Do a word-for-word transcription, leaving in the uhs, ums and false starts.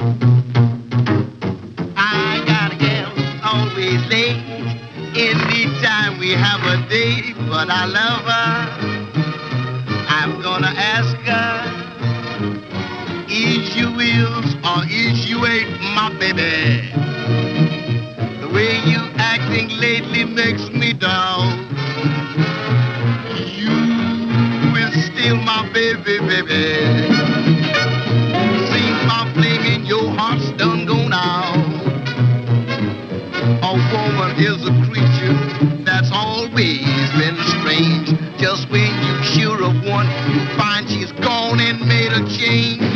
I got a gal who's always late. Anytime we have a date, but I love her. I'm gonna ask her, is you is or is you ain't my baby? The way you acting lately makes me down. You is still my baby, baby. Seems my flame in your heart's done gone out. A woman is a creature that's always been strange. Just when you sure of one, you find she's gone and made a change.